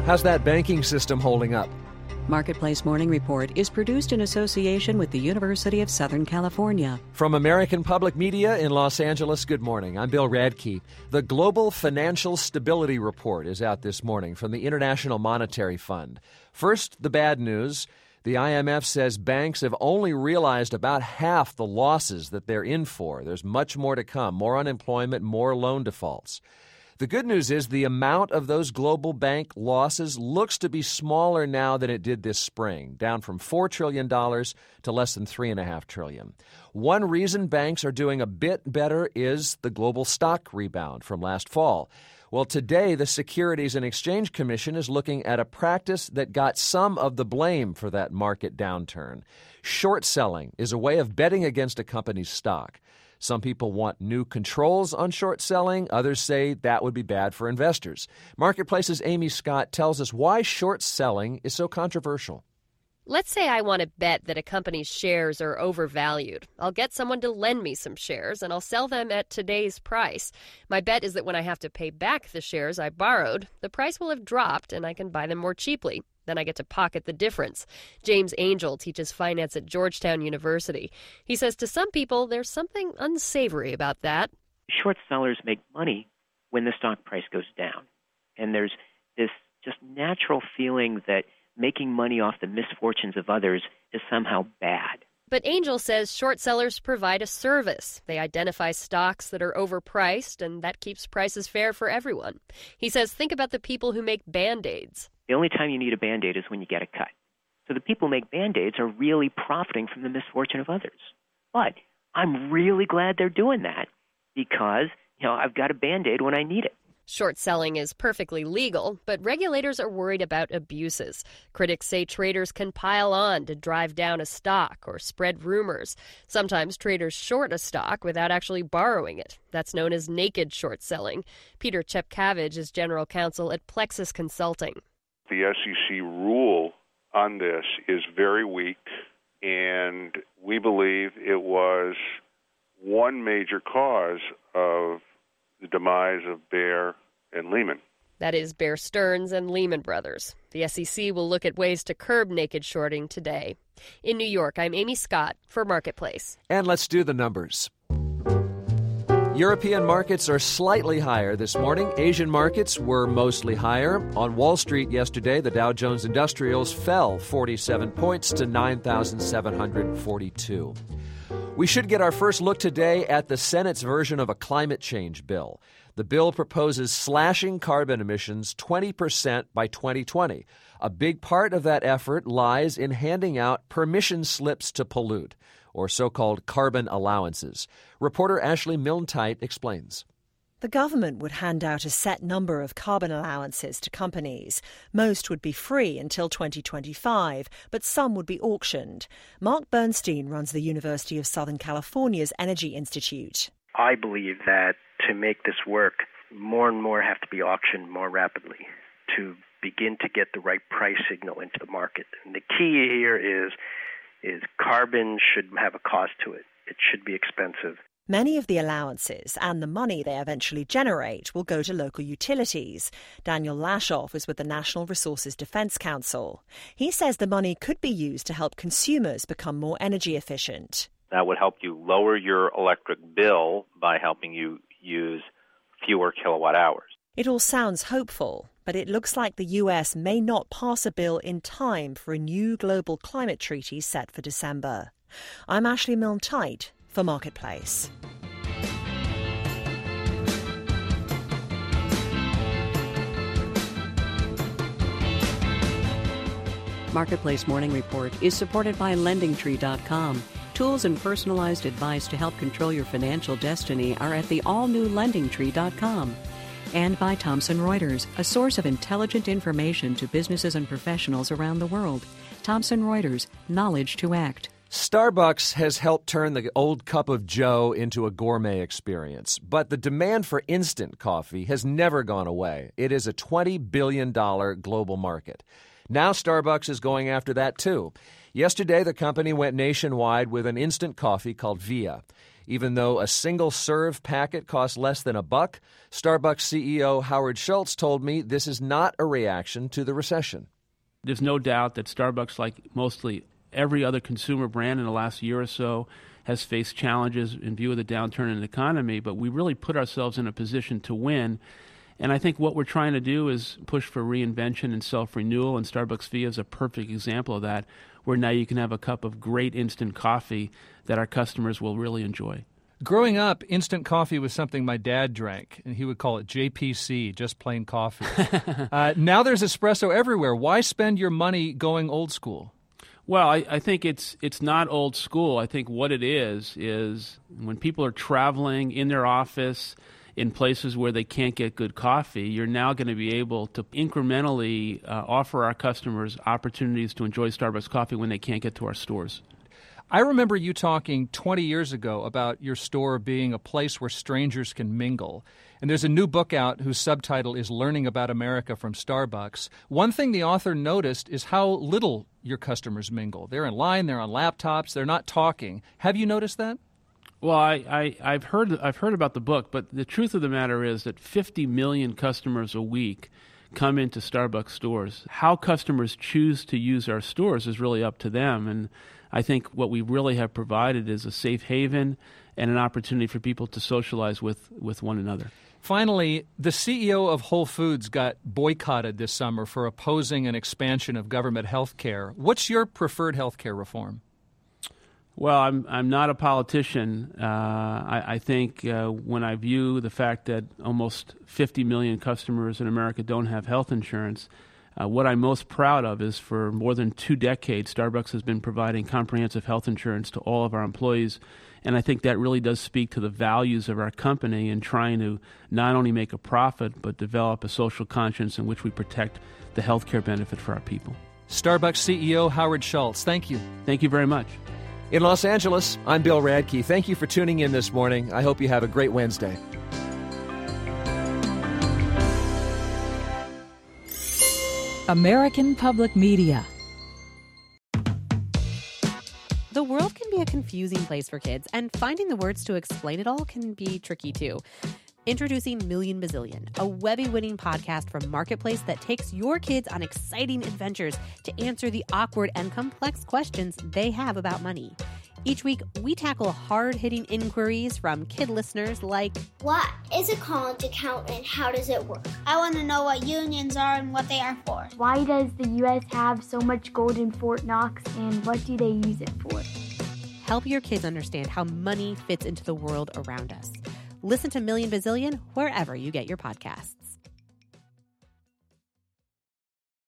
How's that banking system holding up? Marketplace Morning Report is produced in association with the University of Southern California. From American Public Media in Los Angeles, good morning. I'm Bill Radke. The Global Financial Stability Report is out this morning from the International Monetary Fund. First, the bad news. The IMF says banks have only realized about half the losses that they're in for. There's much more to come, more unemployment, more loan defaults. The good news is the amount of those global bank losses looks to be smaller now than it did this spring, down from $4 trillion to less than $3.5 trillion. One reason banks are doing a bit better is the global stock rebound from last fall. Well, today, the Securities and Exchange Commission is looking at a practice that got some of the blame for that market downturn. Short selling is a way of betting against a company's stock. Some people want new controls on short selling. Others say that would be bad for investors. Marketplace's Amy Scott tells us why short selling is so controversial. Let's say I want to bet that a company's shares are overvalued. I'll get someone to lend me some shares, and I'll sell them at today's price. My bet is that when I have to pay back the shares I borrowed, the price will have dropped, and I can buy them more cheaply. Then I get to pocket the difference. James Angel teaches finance at Georgetown University. He says to some people, there's something unsavory about that. Short sellers make money when the stock price goes down. And there's this just natural feeling that making money off the misfortunes of others is somehow bad. But Angel says short sellers provide a service. They identify stocks that are overpriced, and that keeps prices fair for everyone. He says think about the people who make Band-Aids. The only time you need a Band-Aid is when you get a cut. So the people who make Band-Aids are really profiting from the misfortune of others. But I'm really glad they're doing that because, I've got a Band-Aid when I need it. Short selling is perfectly legal, but regulators are worried about abuses. Critics say traders can pile on to drive down a stock or spread rumors. Sometimes traders short a stock without actually borrowing it. That's known as naked short selling. Peter Chepkavage is general counsel at Plexus Consulting. The SEC rule on this is very weak, and we believe it was one major cause of the demise of Bear and Lehman. That is Bear Stearns and Lehman Brothers. The SEC will look at ways to curb naked shorting today. In New York, I'm Amy Scott for Marketplace. And let's do the numbers. European markets are slightly higher this morning. Asian markets were mostly higher. On Wall Street yesterday, the Dow Jones Industrials fell 47 points to 9,742. We should get our first look today at the Senate's version of a climate change bill. The bill proposes slashing carbon emissions 20% by 2020. A big part of that effort lies in handing out permission slips to pollute, or so-called carbon allowances. Reporter Ashley Milne-Tite explains. The government would hand out a set number of carbon allowances to companies. Most would be free until 2025, but some would be auctioned. Mark Bernstein runs the University of Southern California's Energy Institute. I believe that to make this work, more and more have to be auctioned more rapidly to begin to get the right price signal into the market. And the key here is carbon should have a cost to it. It should be expensive. Many of the allowances and the money they eventually generate will go to local utilities. Daniel Lashoff is with the National Resources Defense Council. He says the money could be used to help consumers become more energy efficient. That would help you lower your electric bill by helping you use fewer kilowatt hours. It all sounds hopeful, but it looks like the US may not pass a bill in time for a new global climate treaty set for December. I'm Ashley Milne-Tite for Marketplace. Marketplace Morning Report is supported by LendingTree.com. Tools and personalized advice to help control your financial destiny are at the all-new LendingTree.com. And by Thomson Reuters, a source of intelligent information to businesses and professionals around the world. Thomson Reuters, knowledge to act. Starbucks has helped turn the old cup of joe into a gourmet experience, but the demand for instant coffee has never gone away. It is a $20 billion global market. Now Starbucks is going after that too. Yesterday, the company went nationwide with an instant coffee called Via. Even though a single-serve packet costs less than $1, Starbucks CEO Howard Schultz told me this is not a reaction to the recession. There's no doubt that Starbucks, like mostly every other consumer brand in the last year or so, has faced challenges in view of the downturn in the economy, but we really put ourselves in a position to win. And I think what we're trying to do is push for reinvention and self-renewal, and Starbucks Via is a perfect example of that, where now you can have a cup of great instant coffee that our customers will really enjoy. Growing up, instant coffee was something my dad drank, and he would call it JPC, just plain coffee. Now there's espresso everywhere. Why spend your money going old school? Well, I think it's not old school. I think what it is when people are traveling in their office, in places where they can't get good coffee, you're now going to be able to incrementally offer our customers opportunities to enjoy Starbucks coffee when they can't get to our stores. I remember you talking 20 years ago about your store being a place where strangers can mingle. And there's a new book out whose subtitle is Learning About America from Starbucks. One thing the author noticed is how little your customers mingle. They're in line, they're on laptops, they're not talking. Have you noticed that? Well, I've heard about the book, but the truth of the matter is that 50 million customers a week come into Starbucks stores. How customers choose to use our stores is really up to them, and I think what we really have provided is a safe haven and an opportunity for people to socialize with one another. Finally, the CEO of Whole Foods got boycotted this summer for opposing an expansion of government health care. What's your preferred health care reform? Well, I'm not a politician. I think when I view the fact that almost 50 million customers in America don't have health insurance, what I'm most proud of is for more than 2 decades, Starbucks has been providing comprehensive health insurance to all of our employees. And I think that really does speak to the values of our company in trying to not only make a profit, but develop a social conscience in which we protect the health care benefit for our people. Starbucks CEO Howard Schultz, thank you. Thank you very much. In Los Angeles, I'm Bill Radke. Thank you for tuning in this morning. I hope you have a great Wednesday. American Public Media. The world can be a confusing place for kids, and finding the words to explain it all can be tricky too. Introducing Million Bazillion, a Webby-winning podcast from Marketplace that takes your kids on exciting adventures to answer the awkward and complex questions they have about money. Each week, we tackle hard-hitting inquiries from kid listeners like, what is a college account and how does it work? I want to know what unions are and what they are for. Why does the U.S. have so much gold in Fort Knox and what do they use it for? Help your kids understand how money fits into the world around us. Listen to Million Bazillion wherever you get your podcasts.